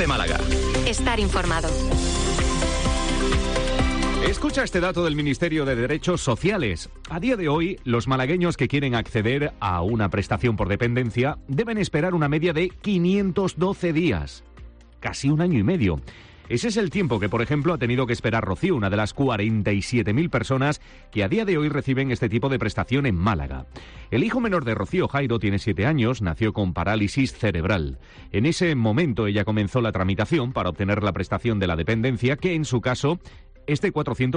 COPE Málaga. Estar informado. Escucha este dato del Ministerio de Derechos Sociales. A día de hoy, los malagueños que quieren acceder a una prestación por dependencia deben esperar una media de 512 días. Casi un año y medio. Ese es el tiempo que, por ejemplo, ha tenido que esperar Rocío, una de las 47.000 personas que a día de hoy reciben este tipo de prestación en Málaga. El hijo menor de Rocío, Jairo, tiene 7 años, nació con parálisis cerebral. En ese momento ella comenzó la tramitación para obtener la prestación de la dependencia, que en su caso es de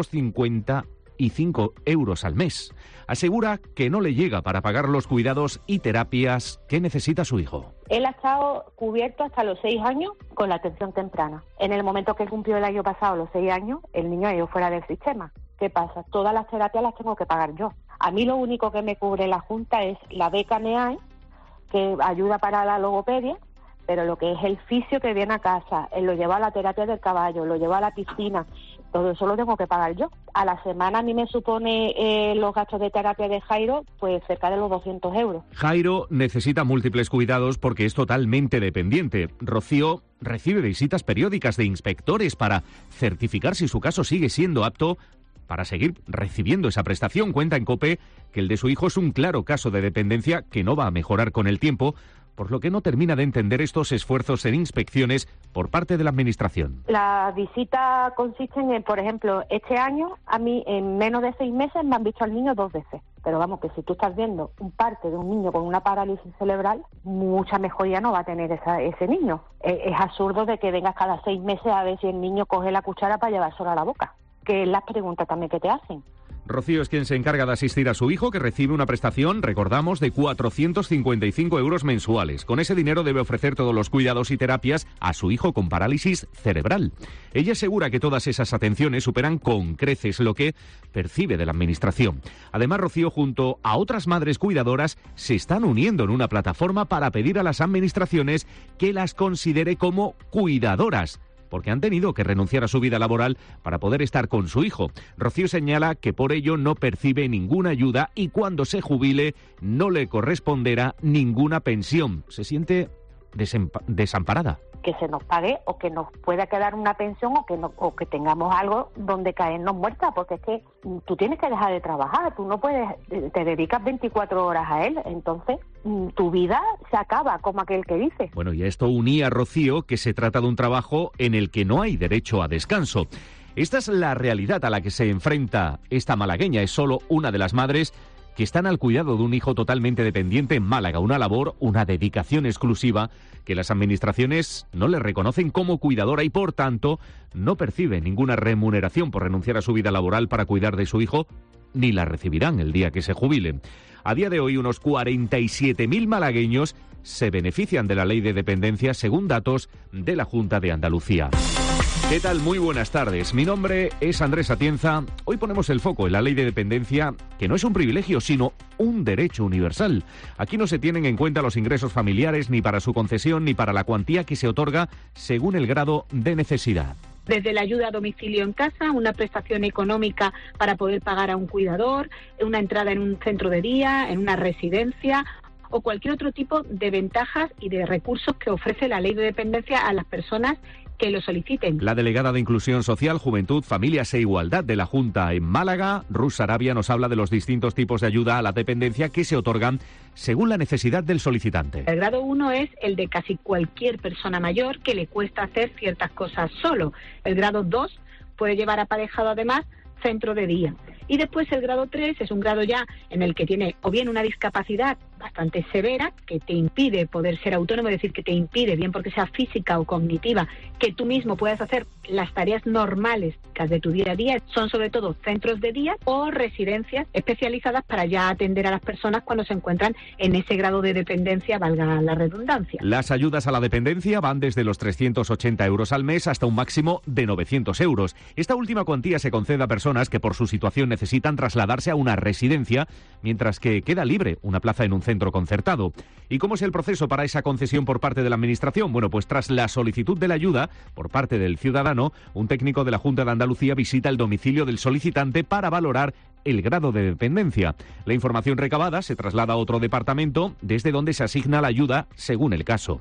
455 euros al mes. Asegura que no le llega para pagar los cuidados y terapias que necesita su hijo. Él ha estado cubierto hasta los 6 años con la atención temprana. En el momento que cumplió el año pasado los 6 años, el niño ha ido fuera del sistema. ¿Qué pasa? Todas las terapias las tengo que pagar yo. A mí lo único que me cubre la Junta es la beca NEAE, que ayuda para la logopedia, pero lo que es el fisio que viene a casa, él lo lleva a la terapia del caballo, lo lleva a la piscina, todo eso lo tengo que pagar yo. A la semana a mí me supone los gastos de terapia de Jairo, pues cerca de los 200 euros. Jairo necesita múltiples cuidados porque es totalmente dependiente. Rocío recibe visitas periódicas de inspectores para certificar si su caso sigue siendo apto para seguir recibiendo esa prestación. Cuenta en COPE que el de su hijo es un claro caso de dependencia que no va a mejorar con el tiempo, por lo que no termina de entender estos esfuerzos en inspecciones por parte de la Administración. La visita consiste en, por ejemplo, este año a mí en menos de 6 meses me han visto al niño 2 veces. Pero vamos, que si tú estás viendo un parte de un niño con una parálisis cerebral, mucha mejoría no va a tener ese niño. Es absurdo de que vengas cada 6 meses a ver si el niño coge la cuchara para llevárselo a la boca, que es las preguntas también que te hacen. Rocío es quien se encarga de asistir a su hijo, que recibe una prestación, recordamos, de 455 euros mensuales. Con ese dinero debe ofrecer todos los cuidados y terapias a su hijo con parálisis cerebral. Ella asegura que todas esas atenciones superan con creces lo que percibe de la Administración. Además, Rocío, junto a otras madres cuidadoras, se están uniendo en una plataforma para pedir a las administraciones que las considere como cuidadoras, porque han tenido que renunciar a su vida laboral para poder estar con su hijo. Rocío señala que por ello no percibe ninguna ayuda y cuando se jubile no le corresponderá ninguna pensión. Se siente desamparada. Que se nos pague o que nos pueda quedar una pensión o que tengamos algo donde caernos muertas, porque es que tú tienes que dejar de trabajar, tú no puedes, te dedicas 24 horas a él, entonces tu vida se acaba, como aquel que dice. Bueno, y a esto unía Rocío que se trata de un trabajo en el que no hay derecho a descanso. Esta es la realidad a la que se enfrenta esta malagueña. Es solo una de las madres que están al cuidado de un hijo totalmente dependiente en Málaga, una labor, una dedicación exclusiva que las administraciones no le reconocen como cuidadora y, por tanto, no percibe ninguna remuneración por renunciar a su vida laboral para cuidar de su hijo, ni la recibirán el día que se jubilen. A día de hoy, unos 47.000 malagueños se benefician de la ley de dependencia, según datos de la Junta de Andalucía. ¿Qué tal? Muy buenas tardes. Mi nombre es Andrés Atienza. Hoy ponemos el foco en la ley de dependencia, que no es un privilegio, sino un derecho universal. Aquí no se tienen en cuenta los ingresos familiares ni para su concesión ni para la cuantía que se otorga según el grado de necesidad. Desde la ayuda a domicilio en casa, una prestación económica para poder pagar a un cuidador, una entrada en un centro de día, en una residencia o cualquier otro tipo de ventajas y de recursos que ofrece la ley de dependencia a las personas que lo soliciten. La delegada de Inclusión Social, Juventud, Familias e Igualdad de la Junta en Málaga, Rus Sarabia, nos habla de los distintos tipos de ayuda a la dependencia que se otorgan según la necesidad del solicitante. El grado 1 es el de casi cualquier persona mayor que le cuesta hacer ciertas cosas solo. El grado 2 puede llevar aparejado además centro de día. Y después el grado 3 es un grado ya en el que tiene o bien una discapacidad bastante severa que te impide poder ser autónomo, es decir, que te impide, bien porque sea física o cognitiva, que tú mismo puedas hacer las tareas normales de tu día a día. Son sobre todo centros de día o residencias especializadas para ya atender a las personas cuando se encuentran en ese grado de dependencia, valga la redundancia. Las ayudas a la dependencia van desde los 380 euros al mes hasta un máximo de 900 euros. Esta última cuantía se concede a personas que por su situación necesitan trasladarse a una residencia, mientras que queda libre una plaza en un centro concertado. ¿Y cómo es el proceso para esa concesión por parte de la Administración? Bueno, pues tras la solicitud de la ayuda por parte del ciudadano, un técnico de la Junta de Andalucía visita el domicilio del solicitante para valorar el grado de dependencia. La información recabada se traslada a otro departamento desde donde se asigna la ayuda según el caso.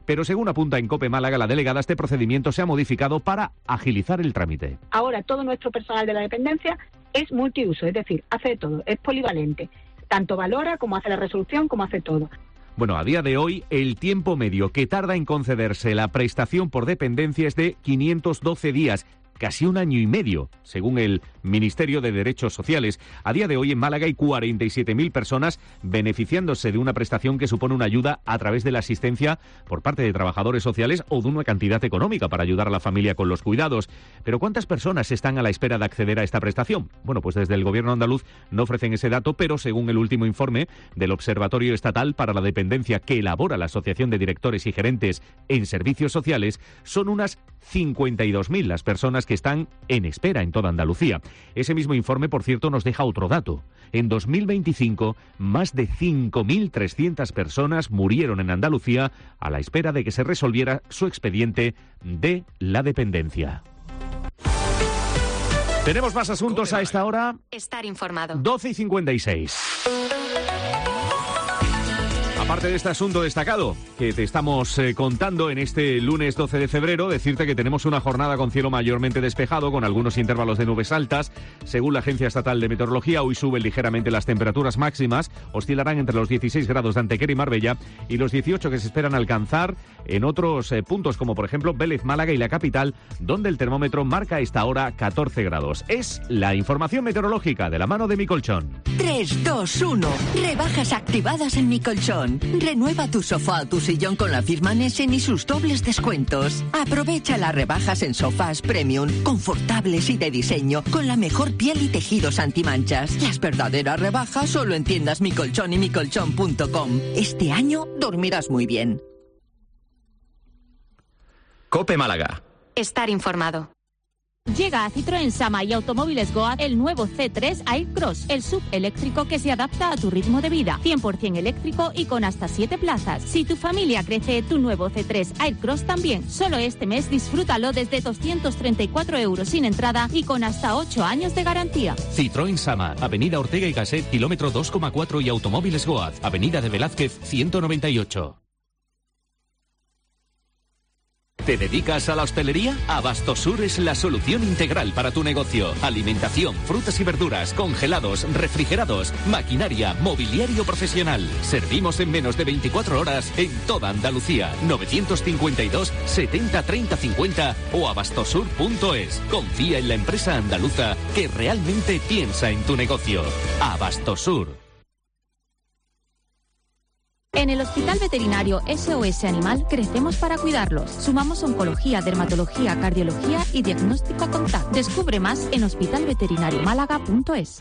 Pero según apunta en COPE Málaga la delegada, este procedimiento se ha modificado para agilizar el trámite. Ahora todo nuestro personal de la dependencia es multiuso, es decir, hace de todo, es polivalente. Tanto valora como hace la resolución, como hace todo. Bueno, a día de hoy, el tiempo medio que tarda en concederse la prestación por dependencia es de 512 días. Casi 1 año y medio, según el Ministerio de Derechos Sociales. A día de hoy en Málaga hay 47.000 personas beneficiándose de una prestación que supone una ayuda a través de la asistencia por parte de trabajadores sociales o de una cantidad económica para ayudar a la familia con los cuidados. Pero ¿cuántas personas están a la espera de acceder a esta prestación? Bueno, pues desde el Gobierno andaluz no ofrecen ese dato, pero según el último informe del Observatorio Estatal para la Dependencia que elabora la Asociación de Directores y Gerentes en Servicios Sociales, son unas 52.000 las personas que están en espera en toda Andalucía. Ese mismo informe, por cierto, nos deja otro dato. En 2025, más de 5.300 personas murieron en Andalucía a la espera de que se resolviera su expediente de la dependencia. Tenemos más asuntos a esta hora. Estar informado. 12:56. Aparte de este asunto destacado que te estamos contando en este lunes 12 de febrero, decirte que tenemos una jornada con cielo mayormente despejado, con algunos intervalos de nubes altas. Según la Agencia Estatal de Meteorología, hoy suben ligeramente las temperaturas máximas, oscilarán entre los 16 grados de Antequera y Marbella y los 18 que se esperan alcanzar en otros puntos, como por ejemplo Vélez, Málaga y la capital, donde el termómetro marca a esta hora 14 grados. Es la información meteorológica de la mano de Mi Colchón. 3, 2, 1. Rebajas activadas en Mi Colchón. Renueva tu sofá o tu sillón con la firma Nessen y sus dobles descuentos. Aprovecha las rebajas en sofás premium, confortables y de diseño, con la mejor piel y tejidos antimanchas. Las verdaderas rebajas solo en tiendas Mi Colchón y micolchón.com. Este año dormirás muy bien. COPE Málaga. Estar informado. Llega a Citroën Sama y Automóviles Goaz el nuevo C3 Aircross, el SUV eléctrico que se adapta a tu ritmo de vida, 100% eléctrico y con hasta 7 plazas. Si tu familia crece, tu nuevo C3 Aircross también. Solo este mes disfrútalo desde 234 € sin entrada y con hasta 8 años de garantía. Citroën Sama, Avenida Ortega y Gasset, kilómetro 2,4 y Automóviles Goaz, Avenida de Velázquez, 198. ¿Te dedicas a la hostelería? Abastosur es la solución integral para tu negocio. Alimentación, frutas y verduras, congelados, refrigerados, maquinaria, mobiliario profesional. Servimos en menos de 24 horas en toda Andalucía. 952 70 30 50 o abastosur.es. Confía en la empresa andaluza que realmente piensa en tu negocio. Abastosur. En el Hospital Veterinario SOS Animal crecemos para cuidarlos. Sumamos oncología, dermatología, cardiología y diagnóstico a contar. Descubre más en hospitalveterinariomálaga.es.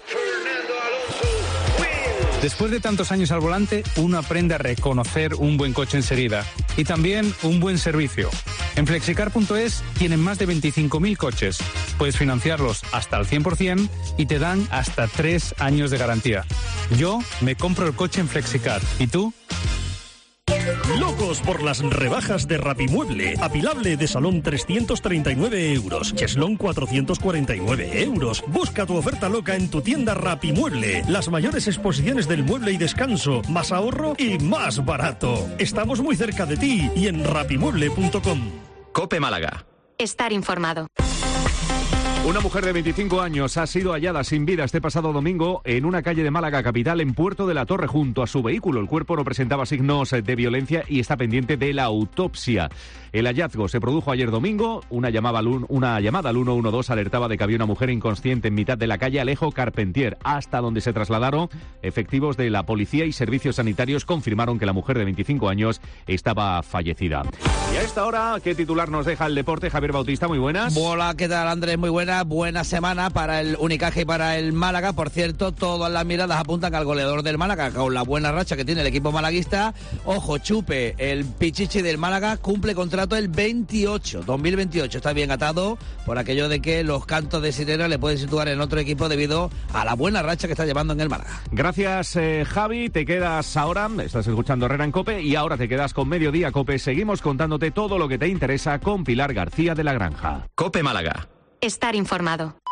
Después de tantos años al volante, uno aprende a reconocer un buen coche enseguida y también un buen servicio. En Flexicar.es tienen más de 25.000 coches. Puedes financiarlos hasta al 100% y te dan hasta 3 años de garantía. Yo me compro el coche en Flexicar. ¿Y tú? Locos por las rebajas de Rapimueble. Apilable de salón 339 €. Cheslón 449 €. Busca tu oferta loca en tu tienda Rapimueble. Las mayores exposiciones del mueble y descanso. Más ahorro y más barato. Estamos muy cerca de ti y en rapimueble.com. COPE Málaga. Estar informado. Una mujer de 25 años ha sido hallada sin vida este pasado domingo en una calle de Málaga capital en Puerto de la Torre junto a su vehículo. El cuerpo no presentaba signos de violencia y está pendiente de la autopsia. El hallazgo se produjo ayer domingo. Una llamada al 112 alertaba de que había una mujer inconsciente en mitad de la calle Alejo Carpentier, hasta donde se trasladaron efectivos de la policía y servicios sanitarios. Confirmaron que la mujer de 25 años estaba fallecida. Y a esta hora, ¿qué titular nos deja el deporte? Javier Bautista, muy buenas. Hola, ¿qué tal, Andrés? Muy buenas. Buena semana para el Unicaja y para el Málaga. Por cierto, todas las miradas apuntan al goleador del Málaga, con la buena racha que tiene el equipo malaguista. Ojo, Chupe, el pichichi del Málaga, cumple contrato el 2028. Está bien atado por aquello de que los cantos de sirena le pueden situar en otro equipo debido a la buena racha que está llevando en el Málaga. Gracias, Javi. Te quedas ahora, estás escuchando Herrera en COPE y ahora te quedas con Mediodía COPE. Seguimos contándote todo lo que te interesa con Pilar García de la Granja. COPE Málaga. Estar informado.